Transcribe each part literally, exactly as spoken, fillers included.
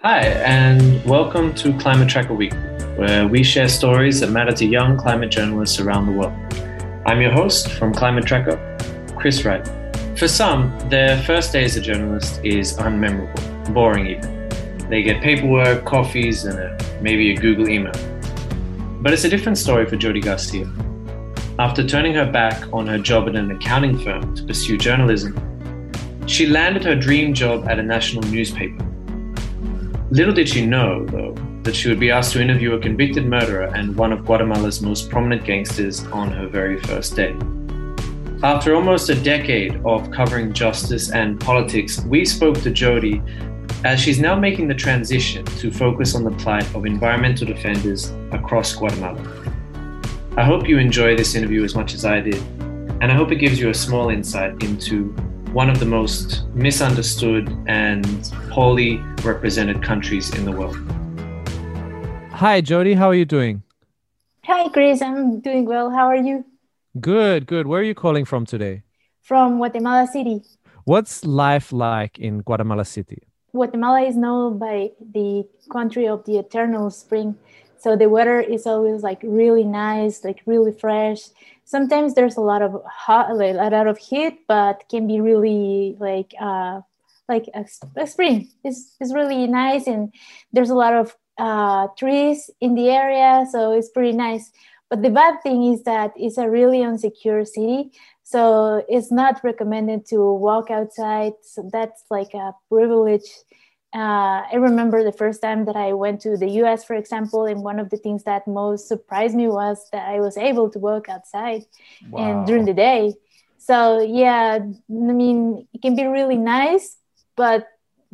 Hi, and welcome to Climate Tracker Week, where we share stories that matter to young climate journalists around the world. I'm your host from Climate Tracker, Chris Wright. For some, their first day as a journalist is unmemorable, boring even. They get paperwork, coffees, and a, maybe a Google email. But it's a different story for Jody Garcia. After turning her back on her job at an accounting firm to pursue journalism, she landed her dream job at a national newspaper. Little did she know, though, that she would be asked to interview a convicted murderer and one of Guatemala's most prominent gangsters on her very first day. After almost a decade of covering justice and politics, we spoke to Jody as she's now making the transition to focus on the plight of environmental defenders across Guatemala. I hope you enjoy this interview as much as I did, and I hope it gives you a small insight into one of the most misunderstood and poorly represented countries in the world. Hi, Jody. How are you doing? Hi, Chris. I'm doing well. How are you? Good, good. Where are you calling from today? From Guatemala City. What's life like in Guatemala City? Guatemala is known by the country of the eternal spring. So the weather is always like really nice, like really fresh. Sometimes there's a lot of hot, like, a lot of heat, but can be really like uh, like a, a spring. It's it's really nice, and there's a lot of uh, trees in the area, so it's pretty nice. But the bad thing is that it's a really insecure city, so it's not recommended to walk outside. So that's like a privilege. Uh, I remember the first time that I went to the U S, for example, and one of the things that most surprised me was that I was able to walk outside Wow. and during the day. So yeah, I mean, it can be really nice, but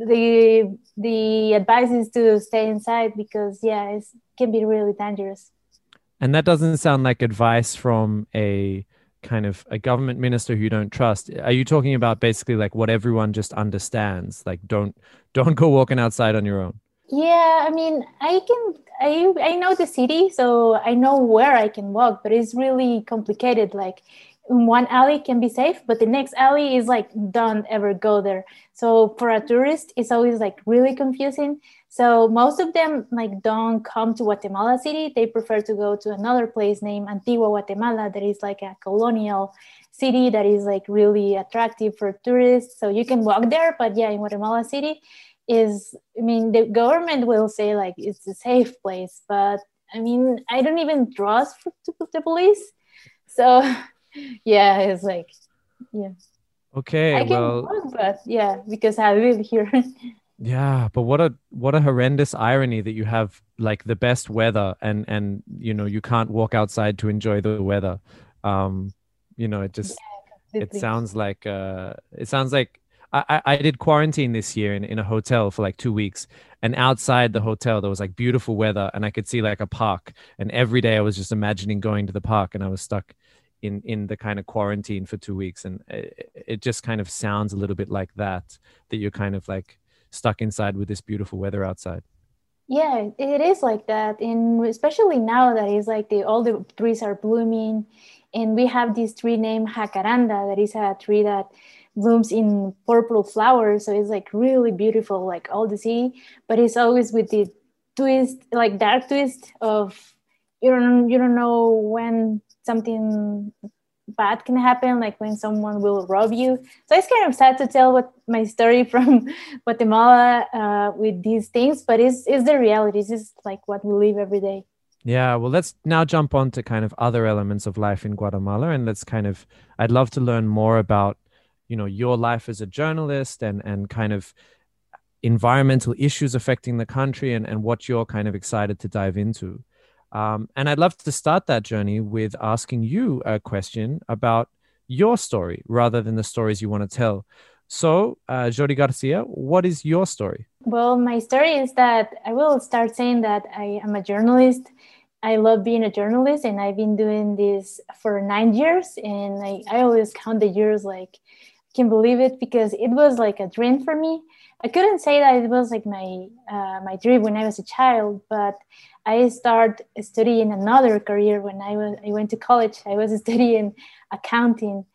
the the advice is to stay inside because yeah, it can be really dangerous. And that doesn't sound like advice from a kind of a government minister who you don't trust. Are you talking about basically like what everyone just understands? Like don't don't go walking outside on your own. Yeah, I mean, I can I I know the city, so I know where I can walk, but it's really complicated. Like in one alley can be safe, but the next alley is like don't ever go there. So for a tourist, it's always like really confusing. So most of them like don't come to Guatemala City. They prefer to go to another place named Antigua Guatemala that is like a colonial city that is like really attractive for tourists. So you can walk there, but yeah, in Guatemala City is, I mean, the government will say like it's a safe place, but I mean, I don't even trust the police. So yeah, it's like, yeah. Okay, I can well, walk, but yeah, because I live here. yeah, but what a what a horrendous irony that you have like the best weather and and you know you can't walk outside to enjoy the weather. Um, you know, it just it Completely. sounds like uh it sounds like I, I I did quarantine this year in, in a hotel for like two weeks, and outside the hotel there was like beautiful weather and I could see like a park, and every day I was just imagining going to the park, and I was stuck in in the kind of quarantine for two weeks, and it, it just kind of sounds a little bit like that that you're kind of like stuck inside with this beautiful weather outside. Yeah, it is like that. And especially now that it's like the all the trees are blooming. And we have this tree named Jacaranda, that is a tree that blooms in purple flowers. So it's like really beautiful, like all the city. But it's always with the twist, like dark twist of you don't you don't know when something bad can happen, like when someone will rob you. So it's kind of sad to tell what my story from Guatemala uh, with these things, but it's, it's the reality. This is like what we live every day. Yeah, well, let's now jump on to kind of other elements of life in Guatemala, and let's kind of I'd love to learn more about, you know, your life as a journalist and and kind of environmental issues affecting the country, and, and what you're kind of excited to dive into. Um, and I'd love to start that journey with asking you a question about your story rather than the stories you want to tell. So, uh, Jody Garcia, what is your story? Well, my story is that I will start saying that I am a journalist. I love being a journalist, and I've been doing this for nine years. And I, I always count the years, like, can believe it, because it was like a dream for me. I couldn't say that it was like my uh, my dream when I was a child, but I started studying another career when I was I went to college. I was studying accounting,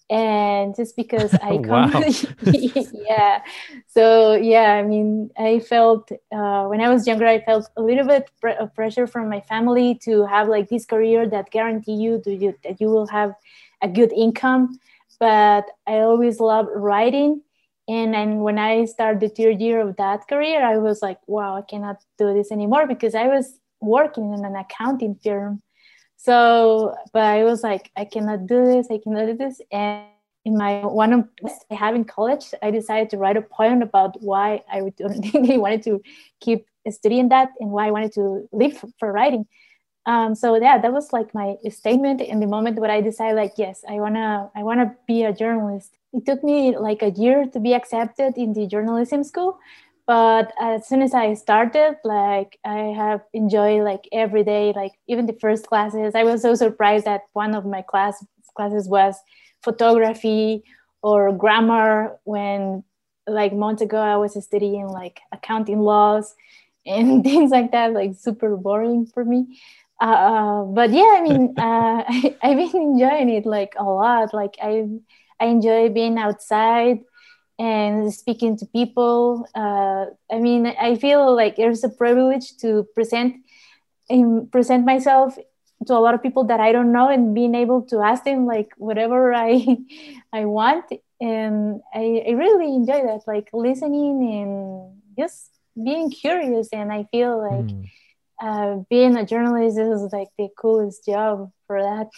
And just because I come, Wow. yeah. So yeah, I mean, I felt uh, when I was younger, I felt a little bit pre- of pressure from my family to have like this career that guarantee you, to you that you will have a good income. But I always loved writing, and then when I started the third year of that career, I was like, wow, I cannot do this anymore because I was working in an accounting firm. So, but I was like, I cannot do this, I cannot do this. And in my one of I have in college, I decided to write a poem about why I would really wanted to keep studying that and why I wanted to live for, for writing. Um, so yeah, that was like my statement in the moment where I decided, like, yes, I wanna, I wanna be a journalist. It took me like a year to be accepted in the journalism school, but as soon as I started, like, I have enjoyed like every day, like even the first classes. I was so surprised that one of my class classes was photography or grammar, when like months ago I was studying like accounting laws and things like that, like super boring for me. Uh, but yeah, I mean, uh, I, I've been enjoying it like a lot. Like I, I enjoy being outside and speaking to people. Uh, I mean, I feel like there's a privilege to present, in, present myself to a lot of people that I don't know, and being able to ask them like whatever I, I want. And I, I really enjoy that, like listening and just being curious. And I feel like Mm. uh, being a journalist is like the coolest job for that.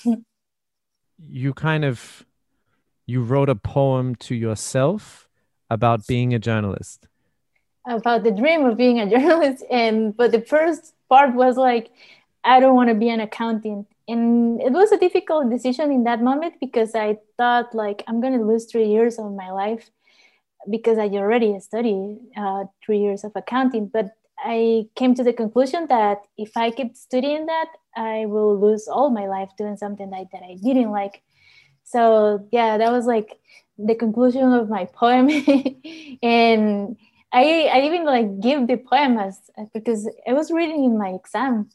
You kind of you wrote a poem to yourself about being a journalist. About the dream of being a journalist. And but the first part was like, I don't want to be an accountant. And it was a difficult decision in that moment because I thought like I'm going to lose three years of my life because I already studied uh, three years of accounting. But I came to the conclusion that if I keep studying that, I will lose all my life doing something like that I didn't like. So yeah, that was like the conclusion of my poem. And I, I even like give the poem as, because I was reading in my exam.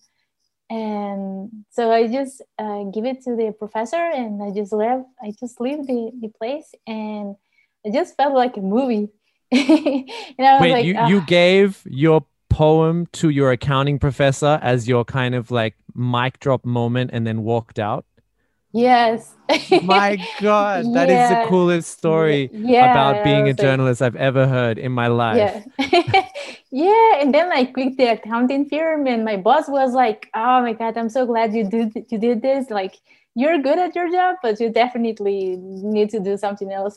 And so I just uh, give it to the professor, and I just left, I just leave the, the place, and it just felt like a movie. And I was Wait, like, you oh, you gave your poem to your accounting professor as your kind of like mic drop moment and then walked out? yes. My God, that is the Yeah. coolest Yeah. story about Yeah. I being a was like, journalist I've ever heard in my yeah. life. Yeah. And then I quit the accounting firm, and my boss was like, oh my God, I'm so glad you did you did this. Like, you're good at your job, but you definitely need to do something else.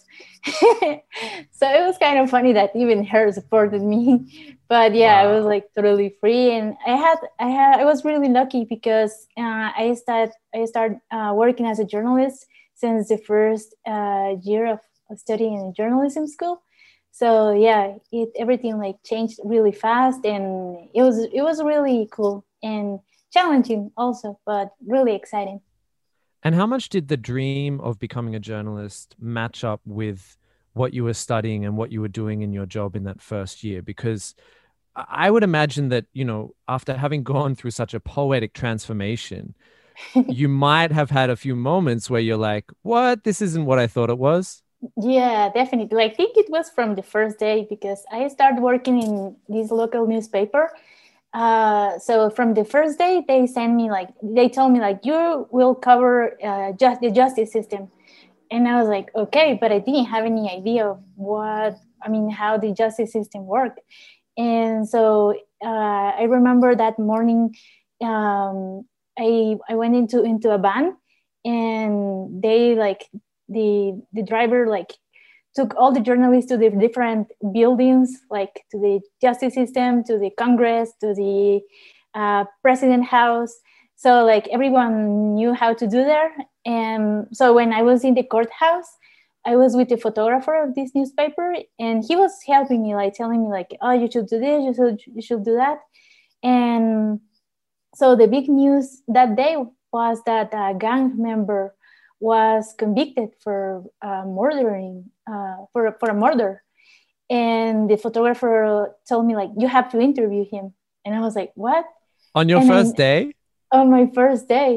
So it was kind of funny that even her supported me. But yeah, I was Wow. like totally free. And I had I had I was really lucky because uh, I started I started uh, working as a journalist since the first uh, year of studying in journalism school. So yeah, it everything like changed really fast, and it was it was really cool and challenging also, but really exciting. And how much did the dream of becoming a journalist match up with what you were studying and what you were doing in your job in that first year? Because I would imagine that, you know, after having gone through such a poetic transformation, you might have had a few moments where you're like, what? This isn't what I thought it was. Yeah, definitely. I think it was from the first day because I started working in this local newspaper. Uh, so from the first day, they sent me like they told me like you will cover uh, just the justice system, and I was like, okay, but I didn't have any idea of what I mean how the justice system worked. And so uh, I remember that morning, um, I I went into into a van, and they like the the driver like took all the journalists to the different buildings, like to the justice system, to the Congress, to the uh, president house. So like everyone knew how to do there. And so when I was in the courthouse, I was with the photographer of this newspaper, and he was helping me, like telling me like, oh, you should do this, you should, you should do that. And so the big news that day was that a gang member was convicted for uh, murdering, uh, for, for a murder. And the photographer told me like, you have to interview him. And I was like, what? On your And first then day? on my first day,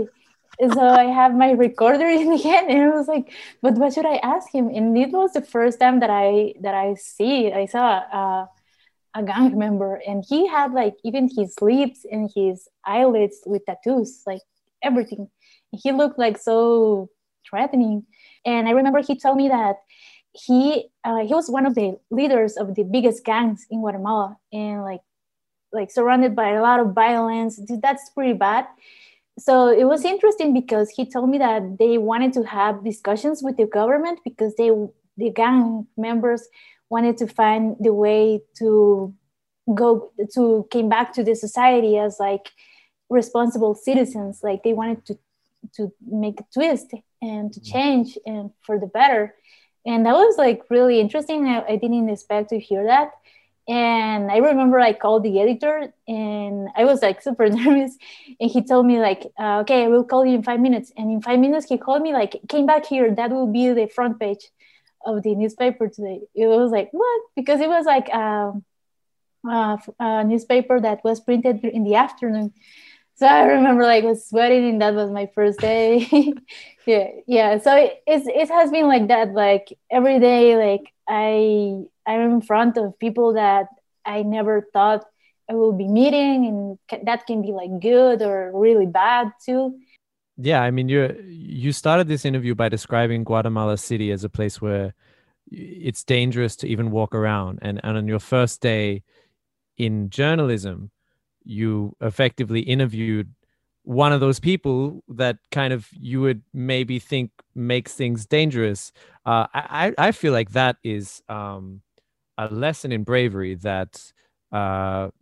so I have my recorder in the hand, and I was like, but what should I ask him? And it was the first time that I that I see I saw uh, a gang member, and he had like even his lips and his eyelids with tattoos, like everything. He looked like so threatening. And I remember he told me that he uh, he was one of the leaders of the biggest gangs in Guatemala, and like like surrounded by a lot of violence. That's pretty bad. So it was interesting because he told me that they wanted to have discussions with the government because they the gang members wanted to find the way to go to came back to the society as like responsible citizens. Like they wanted to to make a twist and to change and for the better. And that was like really interesting. I, I didn't expect to hear that. And I remember I called the editor and I was like super nervous. And he told me like, uh, okay, I will call you in five minutes. And in five minutes, he called me like, came back here. That will be the front page of the newspaper today. It was like, what? Because it was like um, uh, a newspaper that was printed in the afternoon. So I remember like was sweating and that was my first day. yeah. Yeah. So it, it's, it has been like that. Like every day, like I, I'm in front of people that I never thought I will be meeting, and that can be like good or really bad too. Yeah, I mean, you you started this interview by describing Guatemala City as a place where it's dangerous to even walk around, and and on your first day in journalism, you effectively interviewed one of those people that kind of you would maybe think makes things dangerous. Uh, I I feel like that is um, a lesson in bravery that uh,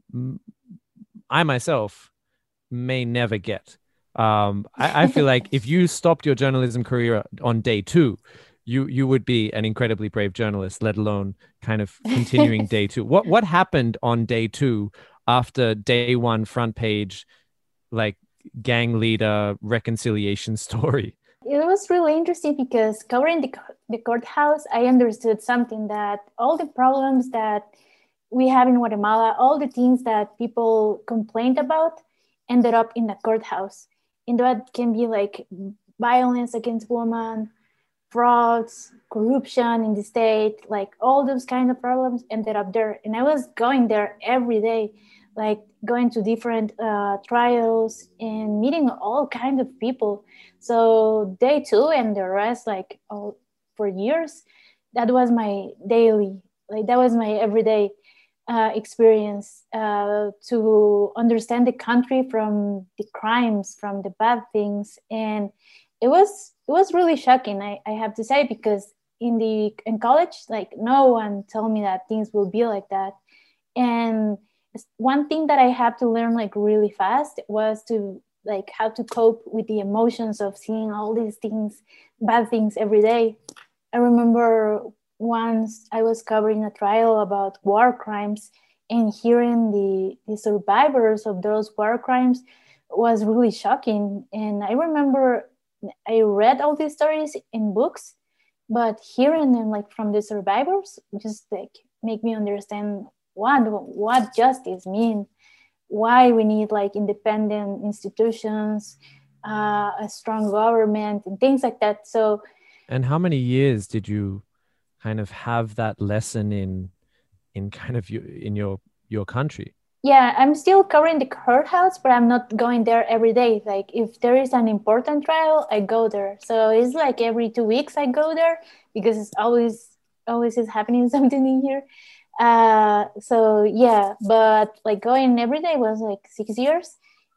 I myself may never get. Um, I, I feel like if you stopped your journalism career on day two, you you would be an incredibly brave journalist, let alone kind of continuing day two. What what happened on day two after day one front page, like gang leader reconciliation story? It was really interesting because covering the, the courthouse, I understood something that all the problems that we have in Guatemala, all the things that people complained about ended up in the courthouse. And that can be like violence against women, frauds, corruption in the state, like all those kind of problems ended up there. And I was going there every day, like going to different uh, trials and meeting all kinds of people. So day two and the rest, like all, for years, that was my daily, like that was my everyday uh, experience uh, to understand the country from the crimes, from the bad things. And it was it was really shocking, I, I have to say, because in the in college, like no one told me that things will be like that. And one thing that I had to learn like really fast was to like how to cope with the emotions of seeing all these things, bad things every day. I remember once I was covering a trial about war crimes, and hearing the, the survivors of those war crimes was really shocking. And I remember I read all these stories in books, but hearing them like from the survivors just like make me understand what what justice mean, why we need like independent institutions, uh, a strong government, and things like that. So, and how many years did you kind of have that lesson in in kind of your in your your country? Yeah, I'm still covering the courthouse, but I'm not going there every day. Like if there is an important trial, I go there. So it's like every two weeks I go there because it's always always is happening something in here. Uh, so yeah, but like going every day was like six years,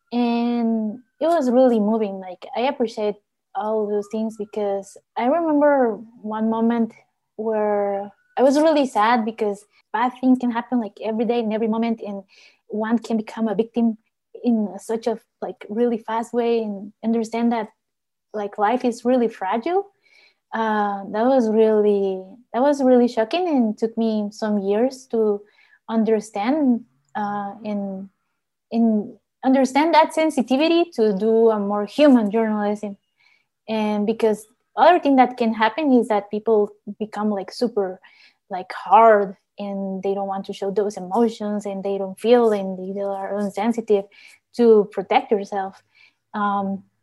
and it was really moving. Like I appreciate all those things because I remember one moment where I was really sad because bad things can happen like every day in every moment, and one can become a victim in such a like really fast way, and understand that like life is really fragile. Uh, that was really that was really shocking, and took me some years to understand uh, and and understand that sensitivity to do a more human journalism. And because other thing that can happen is that people become like super like hard, and they don't want to show those emotions, and they don't feel, and they are insensitive to protect yourself. Um,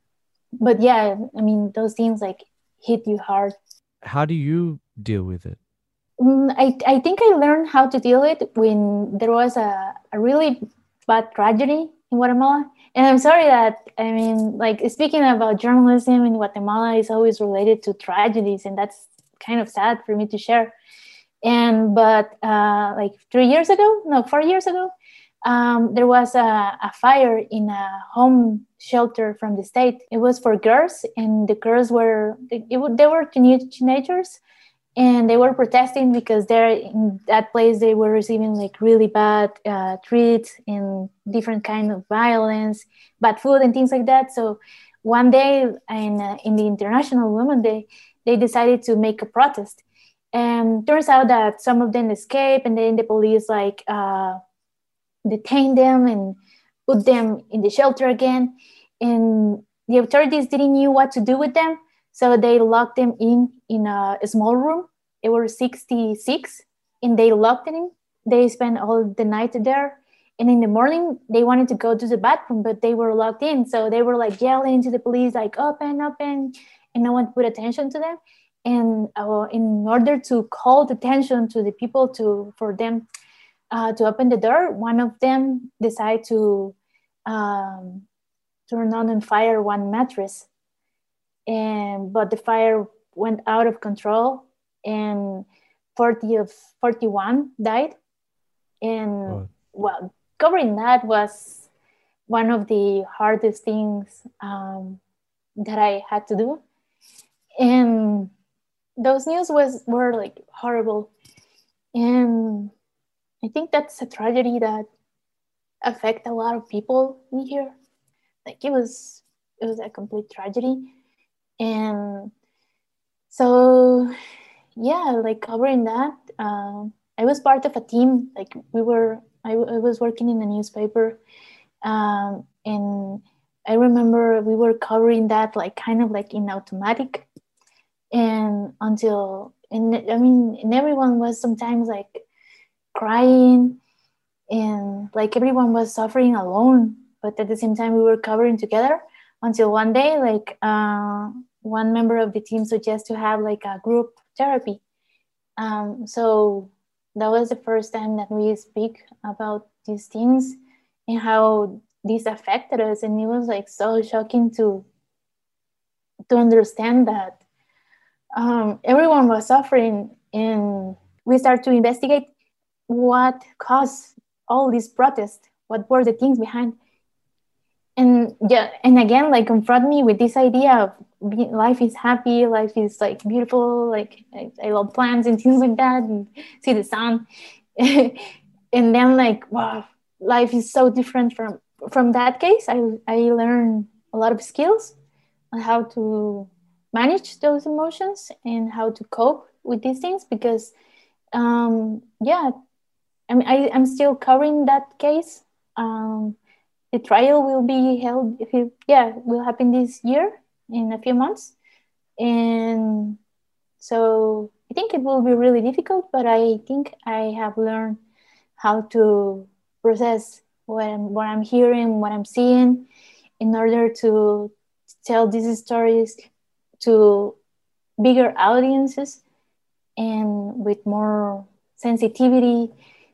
but yeah, I mean, those things like hit you hard. How do you deal with it? Mm, I, I think I learned how to deal with it when there was a, a really bad tragedy in Guatemala. And I'm sorry that, I mean, like speaking about journalism in Guatemala is always related to tragedies, and that's kind of sad for me to share. And but uh, like three years ago, no, four years ago, um, there was a, a fire in a home shelter from the state. It was for girls, and the girls were they, it, they were teenagers, and they were protesting because there in that place they were receiving like really bad uh, treats and different kind of violence, bad food and things like that. So one day in, uh, in the International Women's Day, they decided to make a protest, and turns out that some of them escaped, and then the police like uh, detained them and put them in the shelter again, and the authorities didn't know what to do with them. So they locked them in in a, a small room. They were sixty-six, and they locked them in. They spent all the night there. And in the morning, they wanted to go to the bathroom, but they were locked in. So they were like yelling to the police, like, open, open. And no one put attention to them. And uh, in order to call the attention to the people to for them uh, to open the door, one of them decided to um, turn on and fire one mattress. And but the fire went out of control, and forty of forty-one died. And Oh. well, covering that was one of the hardest things um, that I had to do. And those news was were like horrible. And I think that's a tragedy that affect a lot of people in here. Like it was it was a complete tragedy. And so yeah, like covering that, um, I was part of a team. Like we were I, I was working in a newspaper, um, and I remember we were covering that like kind of like in automatic, and until and I mean and everyone was sometimes like crying, and like everyone was suffering alone, but at the same time we were covering together, until one day like uh, one member of the team suggested to have like a group therapy. Um, so that was the first time that we speak about these things and how this affected us, and it was like so shocking to to understand that um, everyone was suffering. And we started to investigate what caused all these protests, what were the things behind. And yeah, and again, like confront me with this idea of being, life is happy, life is like beautiful, like I, I love plants and things like that, and see the sun. And then like, wow, life is so different from from that case. I I learned a lot of skills on how to manage those emotions and how to cope with these things, because um yeah, I mean, I, I'm still covering that case. Um, the trial will be held, if it, yeah, will happen this year in a few months. And so I think it will be really difficult, but I think I have learned how to process what I'm, what I'm hearing, what I'm seeing, in order to tell these stories to bigger audiences and with more sensitivity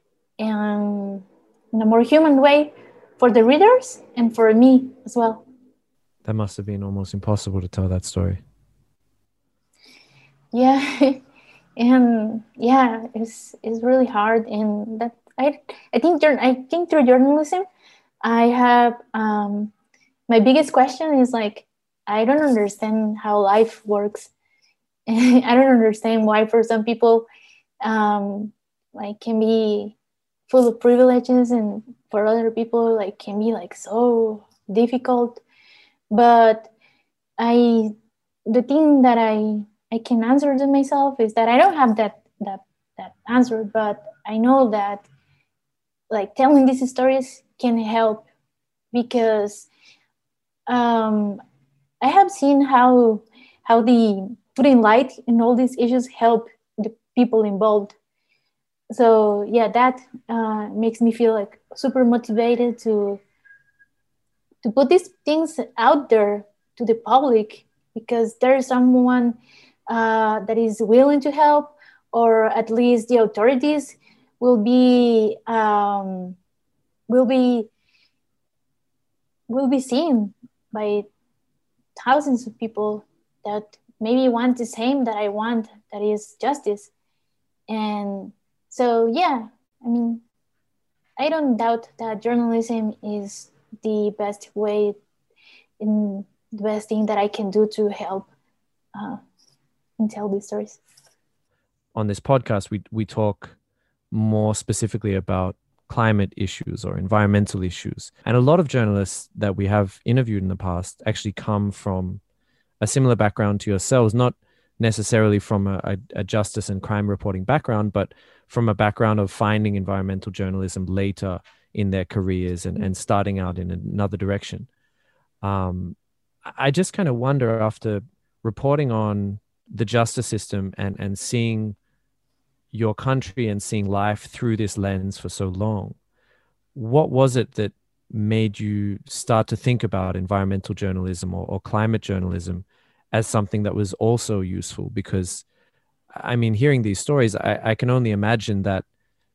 and in a more human way for the readers and for me as well. That must have been almost impossible to tell that story. Yeah. And yeah, it's it's really hard. And that I I think I think through journalism, I have um, my biggest question is like, I don't understand how life works. I don't understand why for some people um, like can be full of privileges, and for other people like can be like so difficult. But I the thing that I I can answer to myself is that I don't have that that that answer, but I know that like telling these stories can help, because um, I have seen how how the putting light in all these issues help the people involved. So yeah, that uh, makes me feel like super motivated to to put these things out there, to the public, because there's someone uh, that is willing to help, or at least the authorities will be um, will be will be seen by thousands of people that maybe want the same that I want, that is justice. And so, yeah, I mean, I don't doubt that journalism is the best way, in the best thing that I can do to help uh, and tell these stories. On this podcast, we we talk more specifically about climate issues or environmental issues. And a lot of journalists that we have interviewed in the past actually come from a similar background to yourselves, not necessarily from a, a justice and crime reporting background, but from a background of finding environmental journalism later in their careers and, and starting out in another direction. Um, I just kind of wonder, after reporting on the justice system and, and seeing your country and seeing life through this lens for so long, what was it that made you start to think about environmental journalism or, or climate journalism as something that was also useful? Because, I mean, hearing these stories, I, I can only imagine that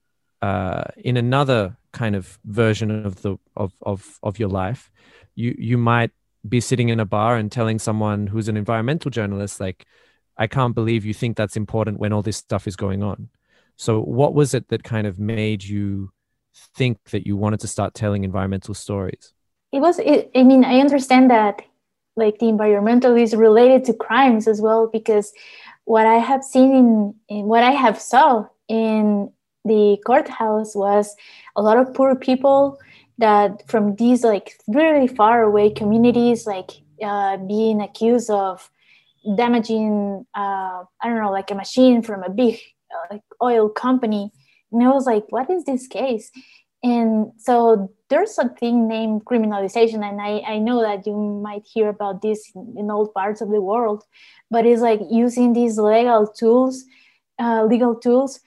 uh, in another kind of version of the of of of your life, you you might be sitting in a bar and telling someone who's an environmental journalist, like, I can't believe you think that's important when all this stuff is going on. So what was it that kind of made you think that you wanted to start telling environmental stories? It was, it, I mean, I understand that like the environmental is related to crimes as well, because what I have seen in, in what I have saw in the courthouse was a lot of poor people that from these like really far away communities, like uh, being accused of damaging, uh, I don't know, like a machine from a big uh, like oil company. And I was like, what is this case? And so there's a thing named criminalization. And I, I know that you might hear about this in, in all parts of the world, but it's like using these legal tools, uh, legal tools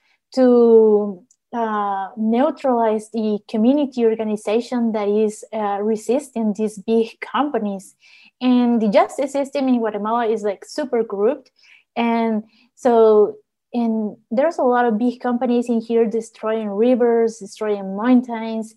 to uh, neutralize the community organization that is uh, resisting these big companies. And the justice system in Guatemala is like super corrupt. And so, and there's a lot of big companies in here destroying rivers, destroying mountains,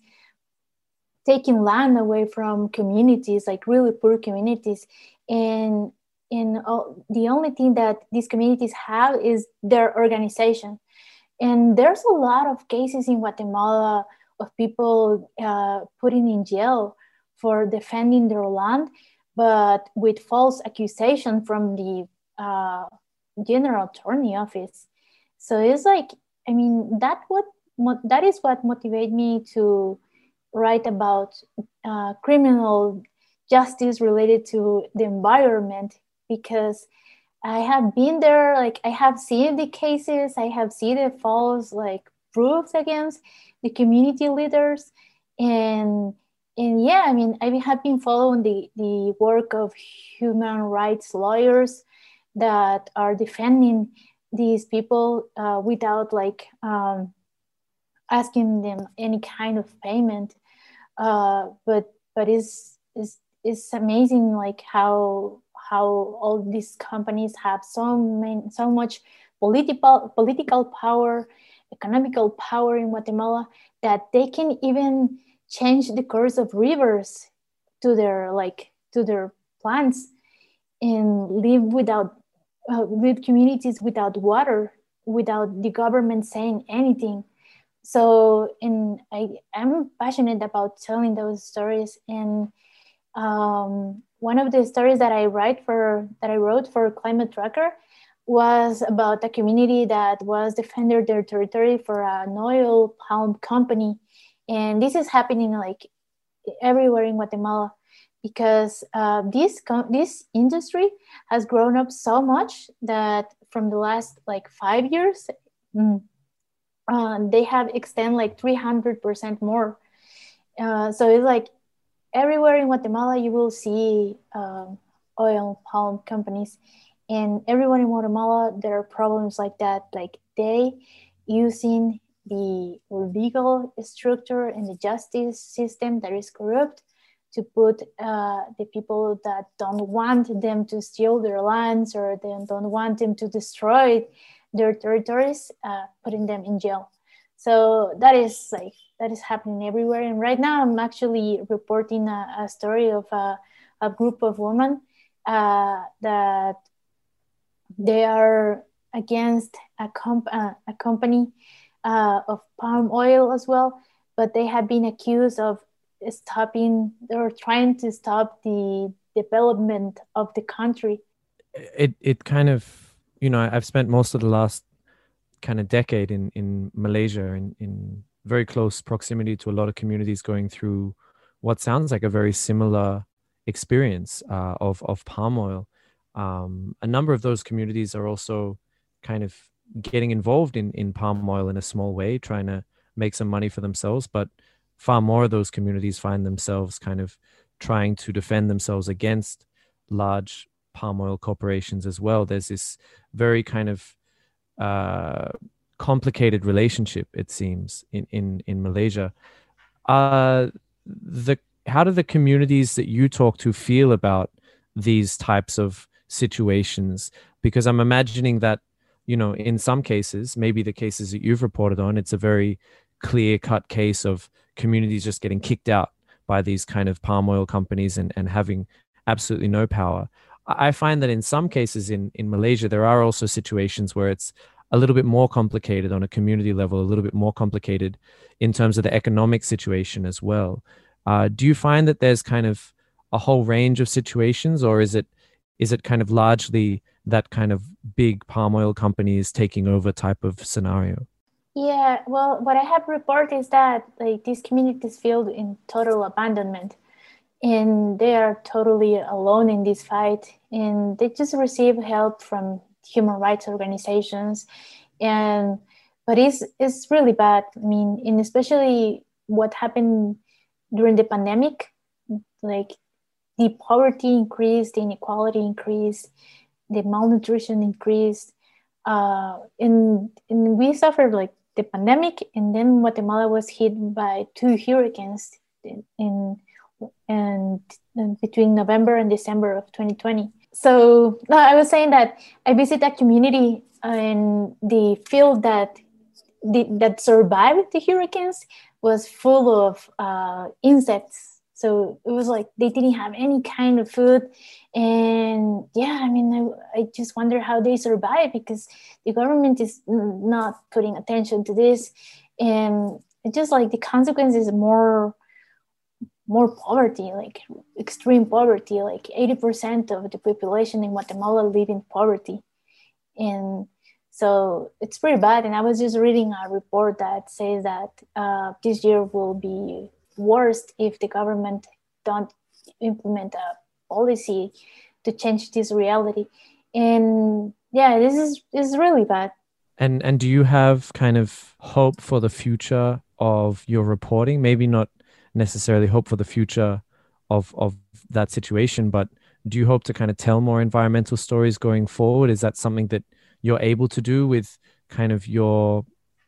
taking land away from communities, like really poor communities. And, and all, the only thing that these communities have is their organization. And there's a lot of cases in Guatemala of people uh, putting in jail for defending their land, but with false accusation from the uh, general attorney office. So it's like, I mean, that what that is what motivated me to write about uh, criminal justice related to the environment, because I have been there, like I have seen the cases, I have seen the false like proofs against the community leaders. And and yeah, I mean, I have been following the, the work of human rights lawyers that are defending these people uh, without like um, asking them any kind of payment. Uh, but but it's, it's, it's amazing like how how all these companies have so many, so much political political power, economical power in Guatemala, that they can even change the course of rivers to their like to their plants, and live without uh, live communities without water, without the government saying anything. So, and I am passionate about telling those stories. And um, one of the stories that I write for that I wrote for Climate Tracker was about a community that was defending their territory for an oil palm company. And this is happening like everywhere in Guatemala, because uh, this this industry has grown up so much that from the last like five years, mm, uh, they have extended like three hundred percent more. Uh, so it's like everywhere in Guatemala you will see um, oil palm companies, and everyone in Guatemala there are problems like that, like they using the legal structure and the justice system that is corrupt to put uh, the people that don't want them to steal their lands or they don't want them to destroy their territories, uh, putting them in jail. So that is like that is happening everywhere. And right now, I'm actually reporting a, a story of a, a group of women uh, that they are against a, comp- uh, a company uh, of palm oil as well, but they have been accused of stopping or trying to stop the development of the country. It it kind of, you know, I've spent most of the last kind of decade in in Malaysia, in in very close proximity to a lot of communities going through what sounds like a very similar experience uh, of of palm oil. Um, a number of those communities are also kind of getting involved in in palm oil in a small way, trying to make some money for themselves, but far more of those communities find themselves kind of trying to defend themselves against large palm oil corporations as well. There's this very kind of uh, complicated relationship, it seems, in in in Malaysia. Uh, the how do the communities that you talk to feel about these types of situations? Because I'm imagining that, you know, in some cases, maybe the cases that you've reported on, it's a very clear-cut case of communities just getting kicked out by these kind of palm oil companies and, and having absolutely no power. I find that in some cases in, in Malaysia, there are also situations where it's a little bit more complicated on a community level, a little bit more complicated in terms of the economic situation as well. Uh, do you find that there's kind of a whole range of situations, or is it is it kind of largely that kind of big palm oil companies taking over type of scenario? Yeah, well, what I have reported is that like these communities feel in total abandonment, and they are totally alone in this fight, and they just receive help from human rights organizations, and but it's it's really bad. I mean, and especially what happened during the pandemic, like the poverty increased, the inequality increased, the malnutrition increased, uh, and and we suffered like the pandemic, and then Guatemala was hit by two hurricanes in, in and, and between November and December of twenty twenty. So no, I was saying that I visit a community and the field that the, that survived the hurricanes was full of uh, insects. So it was like they didn't have any kind of food. And yeah, I mean, I, I just wonder how they survive because the government is not putting attention to this. And it's just like the consequence is more more poverty, like extreme poverty, like eighty percent of the population in Guatemala live in poverty. And so it's pretty bad. And I was just reading a report that says that uh, this year will be worst if the government don't implement a policy to change this reality. And yeah, this is, this is really bad. And and do you have kind of hope for the future of your reporting? Maybe not necessarily hope for the future of of that situation, but do you hope to kind of tell more environmental stories going forward? Is that something that you're able to do with kind of your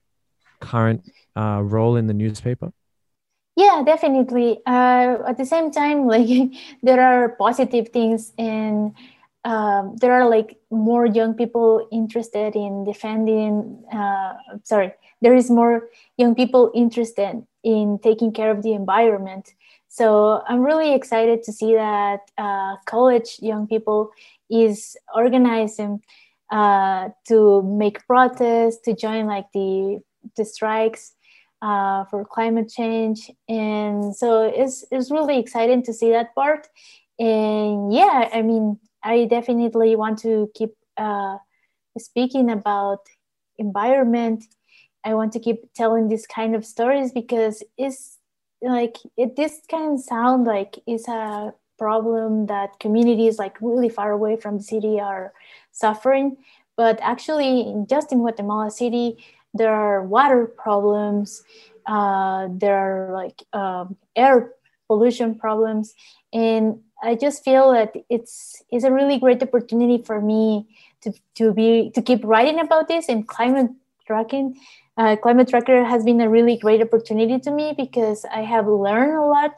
current uh, role in the newspaper? Yeah, definitely. Uh, at the same time, like there are positive things, and um, there are like more young people interested in defending. Uh, sorry, there is more young people interested in taking care of the environment. So I'm really excited to see that uh, college young people is organizing uh, to make protests, to join like the the strikes uh, for climate change. And so it's, it's really exciting to see that part. And yeah, I mean, I definitely want to keep uh, speaking about environment. I want to keep telling this kind of stories because it's like, it, this can sound like it's a problem that communities like really far away from the city are suffering. But actually, just in Guatemala City, there are water problems, uh, there are like um, air pollution problems. And I just feel that it's, it's a really great opportunity for me to, to be, to keep writing about this. And climate tracking, uh, Climate Tracker has been a really great opportunity to me because I have learned a lot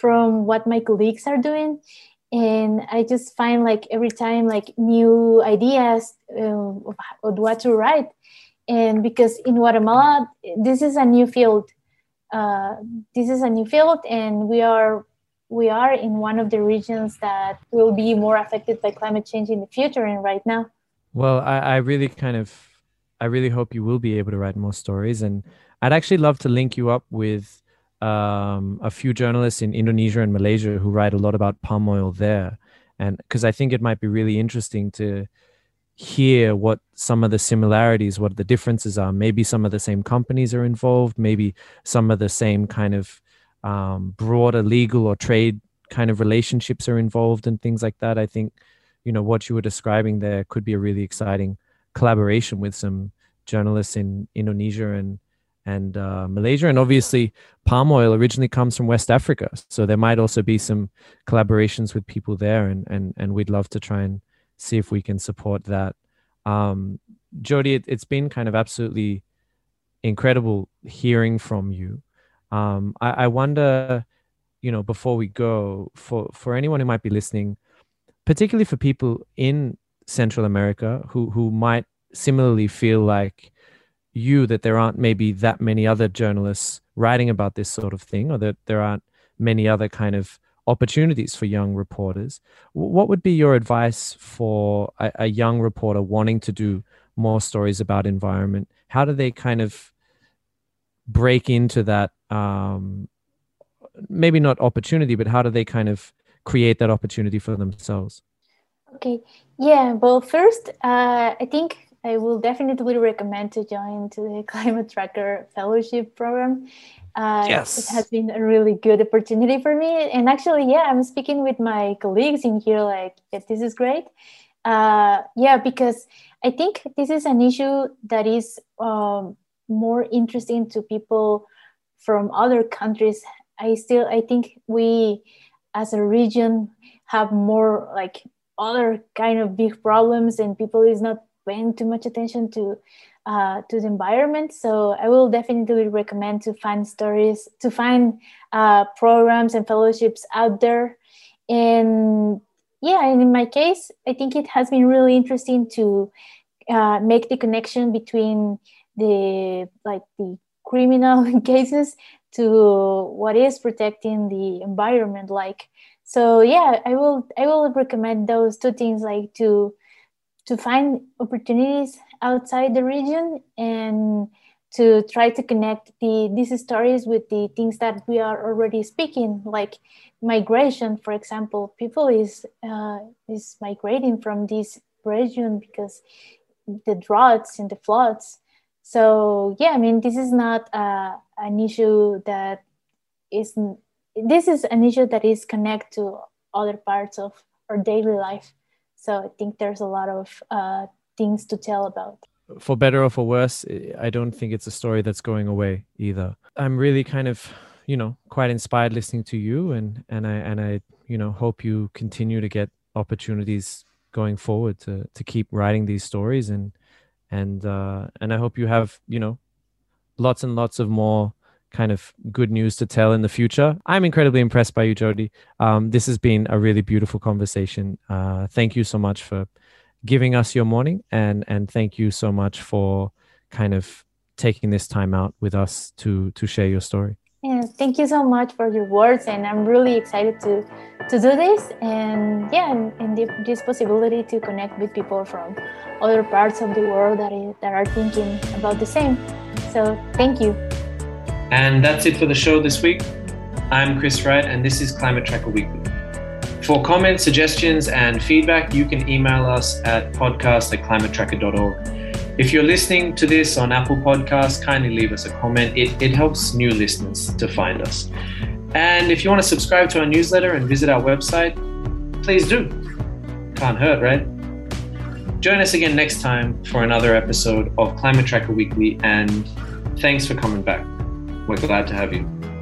from what my colleagues are doing. And I just find like every time like new ideas uh, of, of what to write. And because in Guatemala, this is a new field. Uh, this is a new field, and we are we are in one of the regions that will be more affected by climate change in the future and right now. Well, I, I really kind of, I really hope you will be able to write more stories. And I'd actually love to link you up with um, a few journalists in Indonesia and Malaysia who write a lot about palm oil there. And because I think it might be really interesting to hear what some of the similarities, what the differences are. Maybe some of the same companies are involved, maybe some of the same kind of um, broader legal or trade kind of relationships are involved and things like that. I think, you know, what you were describing there could be a really exciting collaboration with some journalists in Indonesia and and uh, Malaysia. And obviously palm oil originally comes from West Africa, so there might also be some collaborations with people there, and and and we'd love to try and see if we can support that. Um, Jody, it, it's been kind of absolutely incredible hearing from you. Um, I, I wonder, you know, before we go, for, for anyone who might be listening, particularly for people in Central America who, who might similarly feel like you, that there aren't maybe that many other journalists writing about this sort of thing, or that there aren't many other kind of opportunities for young reporters. What would be your advice for a, a young reporter wanting to do more stories about environment? How do they kind of break into that, um, maybe not opportunity, but how do they kind of create that opportunity for themselves? Okay. Yeah. Well, first, uh, I think I will definitely recommend to join to the Climate Tracker Fellowship Program. Uh, yes. It has been a really good opportunity for me. And actually, yeah, I'm speaking with my colleagues in here, like, yeah, this is great. Uh, yeah, because I think this is an issue that is um, more interesting to people from other countries. I still, I think we as a region have more like other kind of big problems, and people is not paying too much attention to uh, to the environment. So I will definitely recommend to find stories, to find uh, programs and fellowships out there. And yeah, and in my case, I think it has been really interesting to uh, make the connection between the like the criminal cases to what is protecting the environment. Like, so yeah, I will I will recommend those two things, like to to find opportunities outside the region and to try to connect the these stories with the things that we are already speaking, like migration, for example. People is uh, is migrating from this region because the droughts and the floods. So yeah, I mean, this is not uh, an issue that is, this is an issue that is connected to other parts of our daily life. So I think there's a lot of uh, things to tell about. For better or for worse, I don't think it's a story that's going away either. I'm really kind of, you know, quite inspired listening to you, and and I and I, you know, hope you continue to get opportunities going forward to to keep writing these stories, and and uh, and I hope you have, you know, lots and lots of more kind of good news to tell in the future. I'm incredibly impressed by you, Jody. Um, this has been a really beautiful conversation. Uh, thank you so much for giving us your morning, and and thank you so much for kind of taking this time out with us to to share your story. Yeah, thank you so much for your words, and I'm really excited to to do this, and yeah, and, and the, this possibility to connect with people from other parts of the world that is, that are thinking about the same. So thank you. And that's it for the show this week. I'm Chris Wright, and this is Climate Tracker Weekly. For comments, suggestions, and feedback, you can email us at podcast at climate tracker dot org. If you're listening to this on Apple Podcasts, kindly leave us a comment. It, it helps new listeners to find us. And if you want to subscribe to our newsletter and visit our website, please do. Can't hurt, right? Join us again next time for another episode of Climate Tracker Weekly, and thanks for coming back. We're glad to have you.